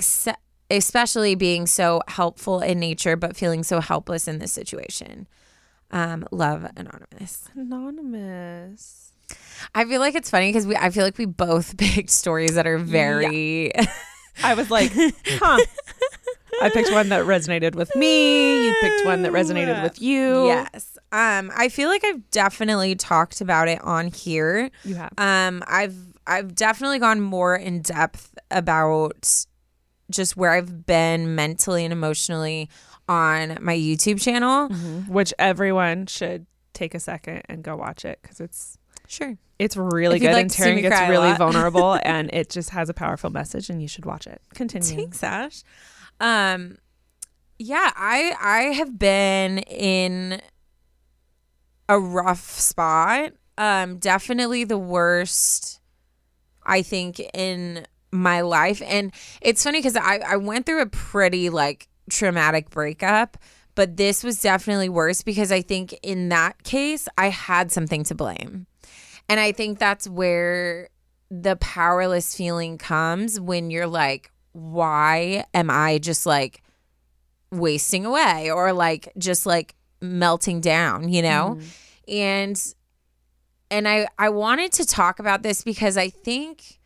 especially being so helpful in nature, but feeling so helpless in this situation. Love, Anonymous. Anonymous. I feel like it's funny because I feel like we both picked stories that are very... Yeah. I was like, huh. I picked one that resonated with me. You picked one that resonated with you. Yes. I feel like I've definitely talked about it on here. You have. I've definitely gone more in depth about just where I've been mentally and emotionally on my YouTube channel. Mm-hmm. Which everyone should take a second and go watch it because it's really good, like and to see me Taryn gets cry a really lot. vulnerable and it just has a powerful message and you should watch it. Continue. Thanks, Ash. Yeah, I have been in a rough spot. Definitely the worst, I think, in my life. And it's funny because I went through a pretty traumatic breakup, but this was definitely worse because I think in that case I had something to blame. And I think that's where the powerless feeling comes, when you're like, why am I just wasting away or just melting down, you know? And I wanted to talk about this because I think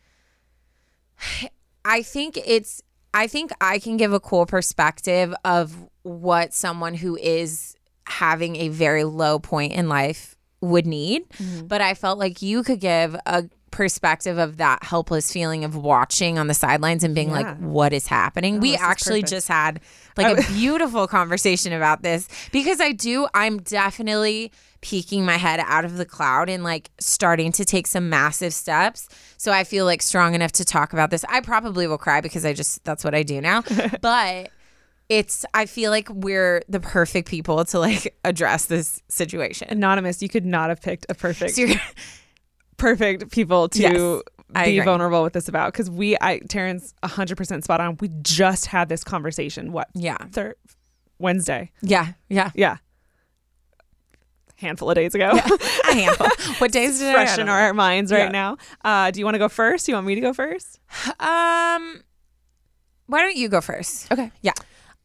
I can give a cool perspective of what someone who is having a very low point in life would need. But I felt like you could give a perspective of that helpless feeling of watching on the sidelines and being like, what is happening? We actually just had like a beautiful conversation about this because I'm definitely peeking my head out of the cloud and like starting to take some massive steps. So I feel like strong enough to talk about this. I probably will cry because that's what I do now. But I feel like we're the perfect people to like address this situation. Anonymous, you could not have picked a perfect people to be vulnerable with this about, because Taryn's 100% spot on. We just had this conversation. Wednesday. Yeah. Handful of days ago. A handful. What days did fresh in our minds right now? Do you want to go first? You want me to go first? Why don't you go first? Okay. Yeah.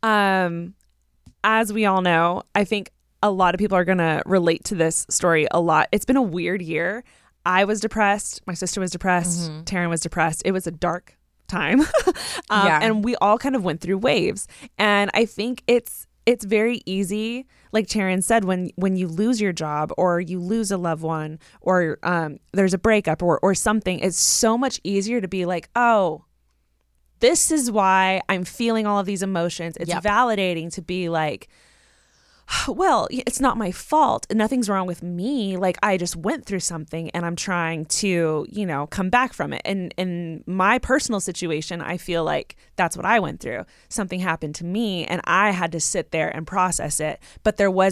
As we all know, I think a lot of people are going to relate to this story a lot. It's been a weird year. I was depressed. My sister was depressed. Taryn was depressed. It was a dark time. And we all kind of went through waves. And I think it's very easy, like Taryn said, when you lose your job or you lose a loved one or there's a breakup or something, it's so much easier to be like, oh, this is why I'm feeling all of these emotions. It's validating to be like, well, it's not my fault. Nothing's wrong with me. Like, I just went through something and I'm trying to, come back from it. And in my personal situation, I feel like that's what I went through. Something happened to me and I had to sit there and process it. But there was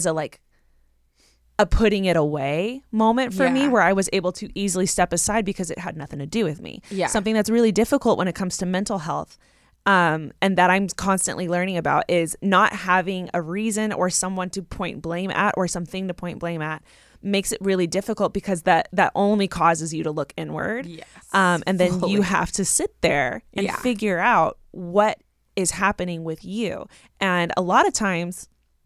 a putting it away moment for me where I was able to easily step aside because it had nothing to do with me. Something that's really difficult when it comes to mental health. And that I'm constantly learning about is not having a reason or someone to point blame at or something to point blame at makes it really difficult because that only causes you to look inward. And then you have to sit there and figure out what is happening with you. And a lot of times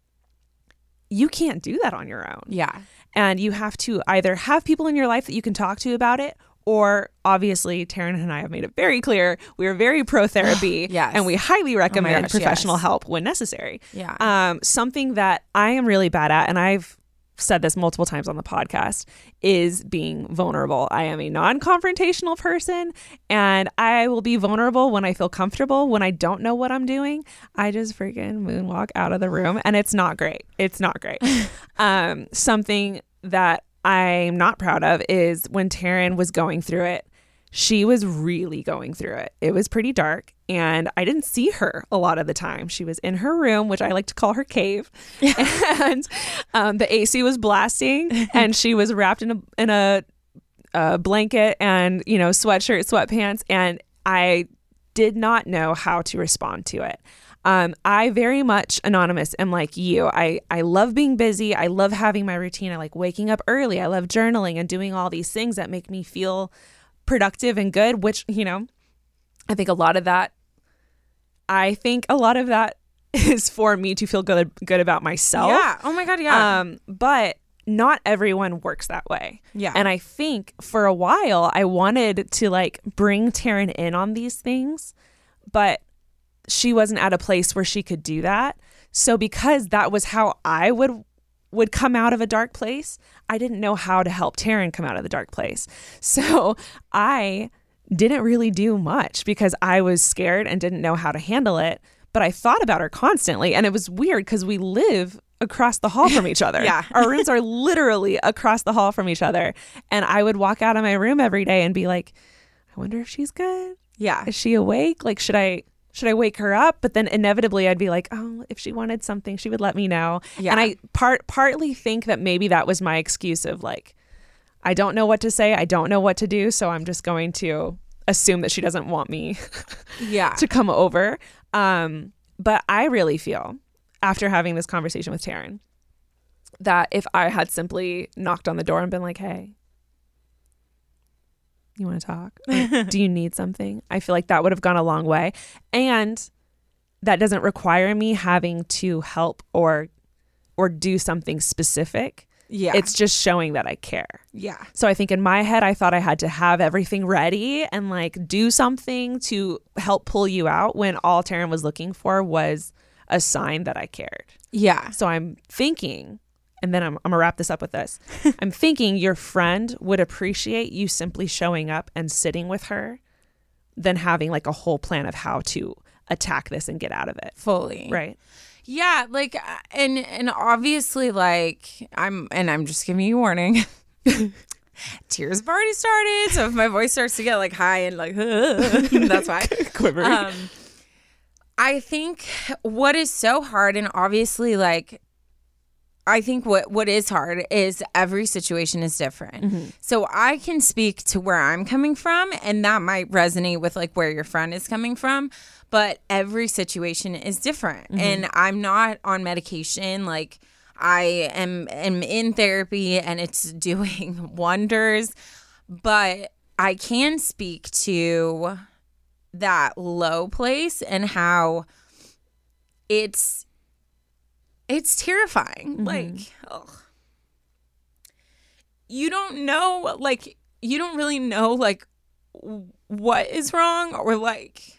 you can't do that on your own. And you have to either have people in your life that you can talk to about it, or obviously, Taryn and I have made it very clear we are very pro therapy, and we highly recommend professional help when necessary. Something that I am really bad at, and I've said this multiple times on the podcast, is being vulnerable. I am a non-confrontational person, and I will be vulnerable when I feel comfortable. When I don't know what I'm doing, I just freaking moonwalk out of the room, and it's not great. Something that I'm not proud of is when Taryn was going through it, she was really going through it. It was pretty dark and I didn't see her a lot of the time. She was in her room, which I like to call her cave. And the AC was blasting and she was wrapped in a blanket and, sweatshirt, sweatpants. And I did not know how to respond to it. I very much, Anonymous, am like you. I love being busy. I love having my routine. I like waking up early. I love journaling and doing all these things that make me feel productive and good, which, I think a lot of that is for me to feel good about myself. Yeah. Oh my God. Yeah. But not everyone works that way. Yeah. And I think for a while I wanted to bring Taryn in on these things, but she wasn't at a place where she could do that. So because that was how I would come out of a dark place, I didn't know how to help Taryn come out of the dark place. So I didn't really do much because I was scared and didn't know how to handle it. But I thought about her constantly. And it was weird because we live across the hall from each other. Our rooms are literally across the hall from each other. And I would walk out of my room every day and be like, I wonder if she's good. Is she awake? Should I wake her up? But then inevitably I'd be like, oh, if she wanted something, she would let me know. And I partly think that maybe that was my excuse of I don't know what to say. I don't know what to do. So I'm just going to assume that she doesn't want me to come over. But I really feel after having this conversation with Taryn that if I had simply knocked on the door and been like, hey, you want to talk? Do you need something? I feel like that would have gone a long way. And that doesn't require me having to help or do something specific. Yeah. It's just showing that I care. Yeah. So I think in my head, I thought I had to have everything ready and like do something to help pull you out when all Taryn was looking for was a sign that I cared. Yeah. So I'm thinking, and then I'm going to wrap this up with this. I'm thinking your friend would appreciate you simply showing up and sitting with her than having like a whole plan of how to attack this and get out of it. Fully. Right. Yeah, like and obviously like I'm just giving you a warning. Tears have already started, so if my voice starts to get like high and like that's why. Quivering. I think what is so hard, and obviously like I think what is hard is every situation is different. Mm-hmm. So I can speak to where I'm coming from, and that might resonate with like where your friend is coming from. But every situation is different. Mm-hmm. And I'm not on medication. Like I am in therapy and it's doing wonders. But I can speak to that low place and how it's terrifying. Mm-hmm. Like, you don't know, like, you don't really know, like, what is wrong or, like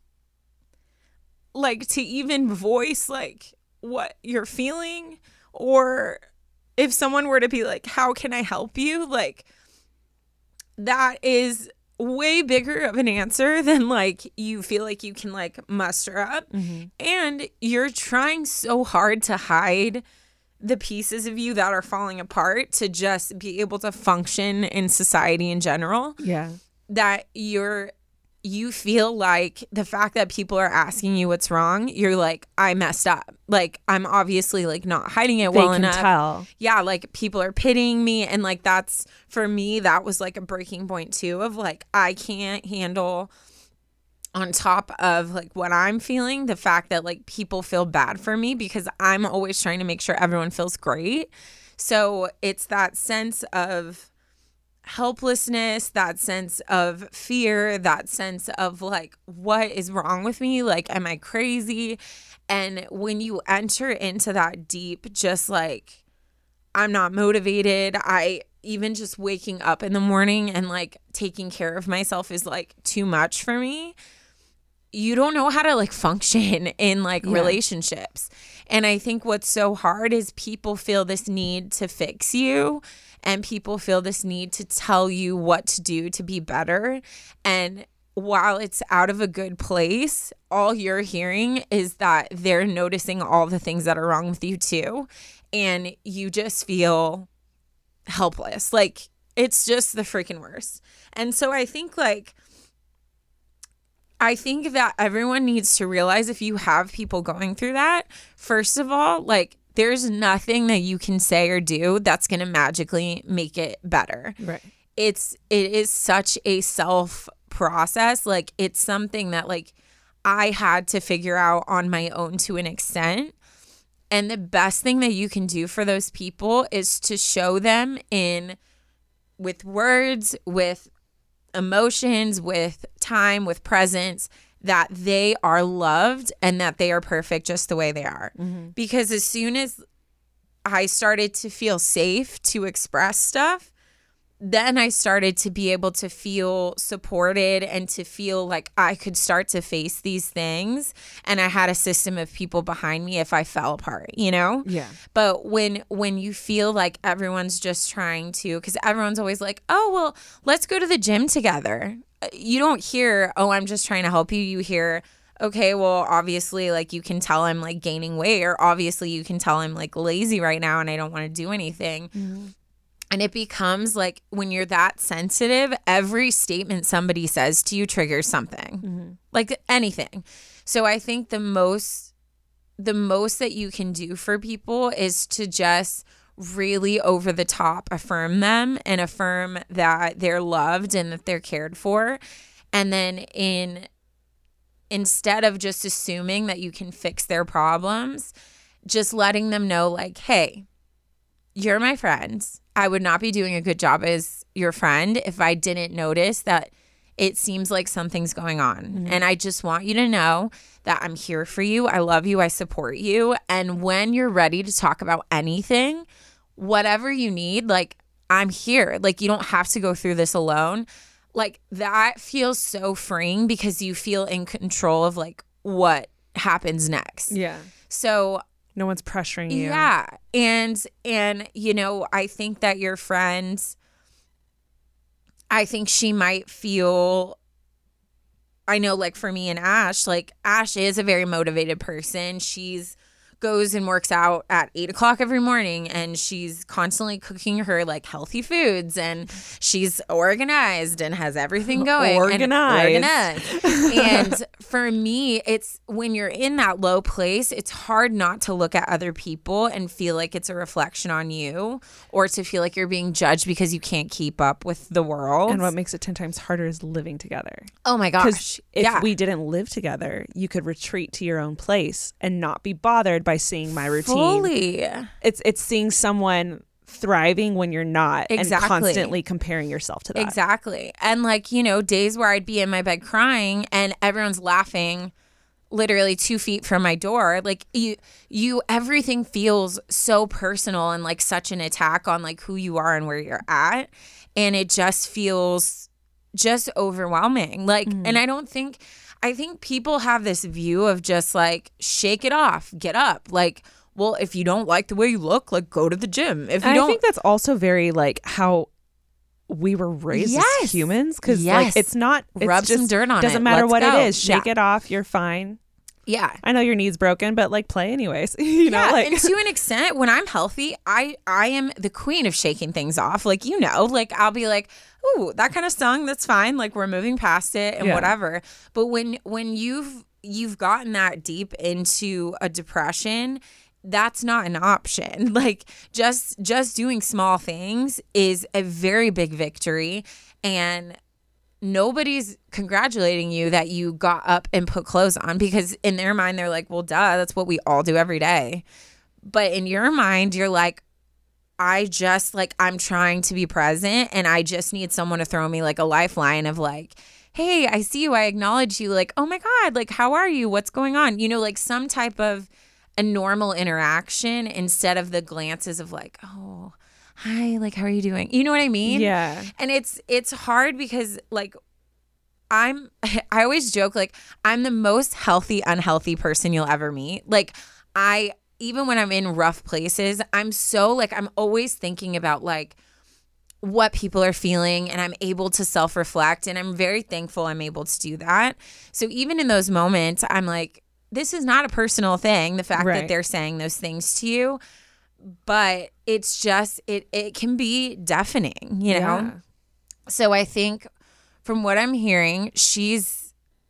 to even voice, like, what you're feeling. Or if someone were to be like, how can I help you? Like, that is way bigger of an answer than like you feel like you can like muster up. Mm-hmm. And you're trying so hard to hide the pieces of you that are falling apart to just be able to function in society in general. Yeah. That you feel like the fact that people are asking you what's wrong, you're like, I messed up. Like, I'm obviously like not hiding it well enough. They can tell. Yeah, like people are pitying me. And like that's, for me, that was like a breaking point too of like, I can't handle, on top of like what I'm feeling, the fact that like people feel bad for me because I'm always trying to make sure everyone feels great. So it's that sense of helplessness, that sense of fear, that sense of like, what is wrong with me? Like, am I crazy? And when you enter into that deep, just like, I'm not motivated. I even just waking up in the morning and like taking care of myself is like too much for me. You don't know how to like function in like relationships. And I think what's so hard is people feel this need to fix you. And people feel this need to tell you what to do to be better. And while it's out of a good place, all you're hearing is that they're noticing all the things that are wrong with you too. And you just feel helpless. Like, it's just the freaking worst. And so I think that everyone needs to realize, if you have people going through that, first of all, like, there's nothing that you can say or do that's going to magically make it better. Right. It is such a self process. Like, it's something that like I had to figure out on my own to an extent. And the best thing that you can do for those people is to show them with words, with emotions, with time, with presence, that they are loved and that they are perfect just the way they are. Mm-hmm. Because as soon as I started to feel safe to express stuff, then I started to be able to feel supported and to feel like I could start to face these things. And I had a system of people behind me if I fell apart, you know? Yeah. But when you feel like everyone's just trying to, because everyone's always like, oh, well, let's go to the gym together. You don't hear, oh, I'm just trying to help you. You hear, okay, well, obviously, like, you can tell I'm like gaining weight, or obviously you can tell I'm like lazy right now and I don't want to do anything. Mm-hmm. And it becomes like, when you're that sensitive, every statement somebody says to you triggers something, like anything. So I think the most that you can do for people is to just really over the top affirm them and affirm that they're loved and that they're cared for. And then instead of just assuming that you can fix their problems, just letting them know like, hey, you're my friend. I would not be doing a good job as your friend if I didn't notice that it seems like something's going on. Mm-hmm. And I just want you to know that I'm here for you. I love you. I support you. And when you're ready to talk about anything, whatever you need, like, I'm here. Like, you don't have to go through this alone. Like, that feels so freeing because you feel in control of like what happens next. Yeah. So no one's pressuring you. yeah. And you know, I think that your friends, I think she might feel, I know, like for me and Ash, like Ash is a very motivated person. She's goes and works out at 8:00 every morning, and she's constantly cooking her like healthy foods, and she's organized and has everything going. Organized. And for me, it's when you're in that low place, it's hard not to look at other people and feel like it's a reflection on you, or to feel like you're being judged because you can't keep up with the world. And what makes it 10 times harder is living together. Oh my gosh. If we didn't live together, you could retreat to your own place and not be bothered by seeing my routine. Fully. It's seeing someone thriving when you're not, Exactly. and constantly comparing yourself to that. Exactly. And like, you know, days where I'd be in my bed crying and everyone's laughing literally 2 feet from my door, like you everything feels so personal and like such an attack on like who you are and where you're at, and it just feels just overwhelming. Like, and I think people have this view of just like, shake it off, get up. Like, well, if you don't like the way you look, like, go to the gym. If you don't, I think that's also very like how we were raised as humans, because like it's not, it's rub just, some dirt on it. doesn't matter Let's what go. it is. Shake it off. You're fine. Yeah. I know your knee's broken, but like play anyways. you know, like and to an extent, when I'm healthy, I am the queen of shaking things off. Like, you know, like I'll be like, ooh, that kind of stung, that's fine. Like, we're moving past it and whatever. But when you've gotten that deep into a depression, that's not an option. Like, just doing small things is a very big victory, and nobody's congratulating you that you got up and put clothes on, because in their mind they're like, well, duh, that's what we all do every day. But in your mind, you're like, I'm trying to be present, and I just need someone to throw me like a lifeline of like, hey, I see you, I acknowledge you, like, oh my God, like, how are you, what's going on, you know, like some type of a normal interaction, instead of the glances of like, oh, hi, like, how are you doing? You know what I mean? Yeah. And it's hard because like I always joke, like, I'm the most healthy, unhealthy person you'll ever meet. Like, even when I'm in rough places, I'm so like, I'm always thinking about like what people are feeling, and I'm able to self-reflect, and I'm very thankful I'm able to do that. So even in those moments, I'm like, this is not a personal thing, the fact that they're saying those things to you. But it's just, it can be deafening, you know? Yeah. So I think from what I'm hearing, she's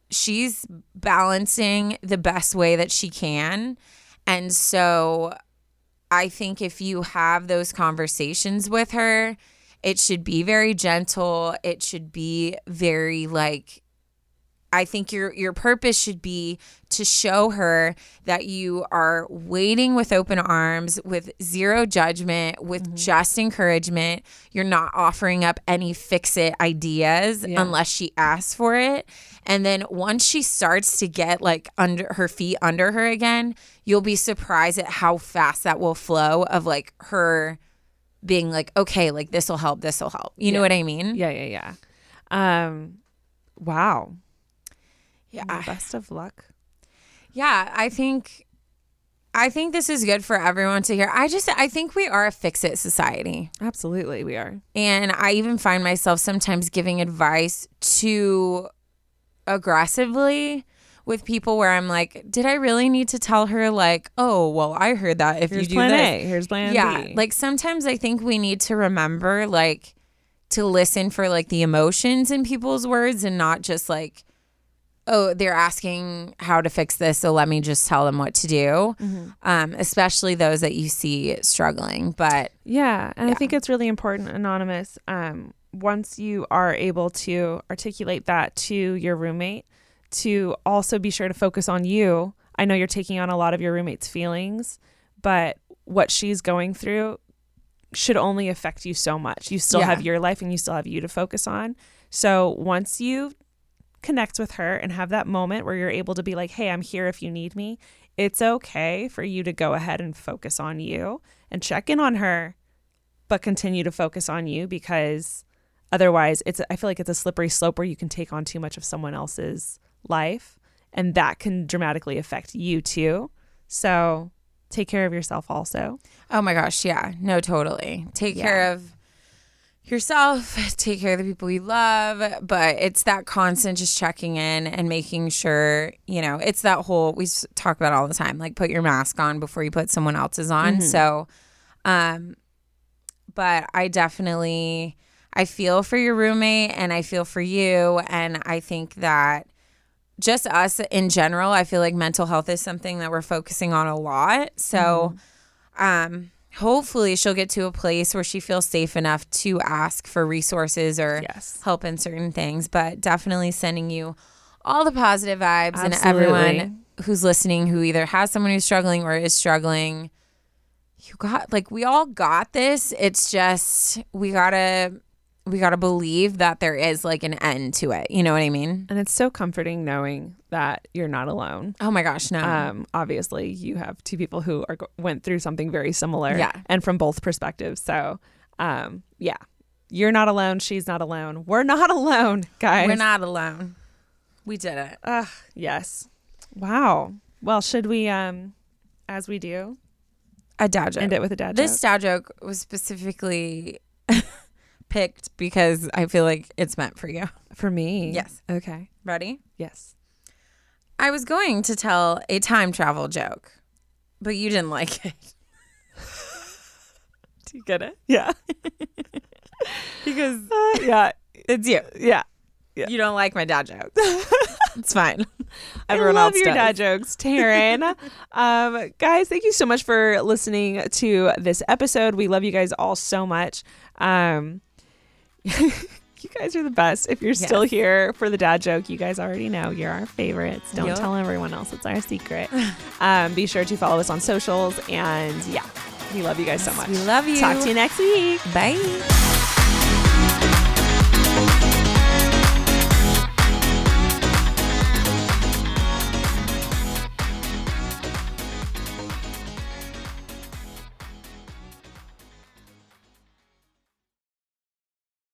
balancing the best way that she can. And so I think if you have those conversations with her, it should be very gentle. It should be very like, I think your purpose should be to show her that you are waiting with open arms, with zero judgment, with just encouragement. You're not offering up any fix-it ideas unless she asks for it. And then once she starts to get like under her feet under her again, you'll be surprised at how fast that will flow, of like her being like, okay, like this will help. You know what I mean? Yeah. Wow. Yeah. Well, best of luck. Yeah, I think this is good for everyone to hear. I think we are a fix-it society. Absolutely, we are. And I even find myself sometimes giving advice too aggressively with people, where I'm like, did I really need to tell her like, oh, well, I heard that if Here's you do plan this. A, here's plan B. B. Like sometimes I think we need to remember like to listen for like the emotions in people's words, and not just like, oh, they're asking how to fix this, so let me just tell them what to do. Especially those that you see struggling. But yeah, and I think it's really important, Anonymous, once you are able to articulate that to your roommate, to also be sure to focus on you. I know you're taking on a lot of your roommate's feelings, but what she's going through should only affect you so much. You still have your life, and you still have you to focus on. So once you connect with her and have that moment where you're able to be like, hey, I'm here if you need me, it's okay for you to go ahead and focus on you and check in on her but continue to focus on you, because otherwise I feel like it's a slippery slope where you can take on too much of someone else's life, and that can dramatically affect you too. So take care of yourself also. Oh my gosh. Yeah, no, totally. Take care of yourself, take care of the people you love, but it's that constant just checking in and making sure, it's that whole, we talk about all the time, like put your mask on before you put someone else's on. So, but I feel for your roommate and I feel for you. And I think that just us in general, I feel like mental health is something that we're focusing on a lot. So, hopefully she'll get to a place where she feels safe enough to ask for resources or help in certain things. But definitely sending you all the positive vibes. And everyone who's listening who either has someone who's struggling or is struggling, we all got this. It's just we gotta believe that there is like an end to it. You know what I mean? And it's so comforting knowing that you're not alone. Oh my gosh, no. Obviously, you have two people who went through something very similar. Yeah. And from both perspectives. So, you're not alone. She's not alone. We're not alone, guys. We're not alone. We did it. Yes. Wow. Well, should we, as we do, a dad joke? End it with a dad joke. This dad joke was specifically picked because I feel like it's meant for you. For me? Yes. Okay. Ready? Yes. I was going to tell a time travel joke, but you didn't like it. Do you get it? Yeah. Because it's you. Yeah. You don't like my dad jokes. It's fine. Everyone else does. I love your dad jokes, Taryn. Guys, thank you so much for listening to this episode. We love you guys all so much. You guys are the best. If you're still here for the dad joke, you guys already know you're our favorites. Don't tell everyone else. It's our secret. Be sure to follow us on socials. And we love you guys so much. We love you. Talk to you next week. Bye.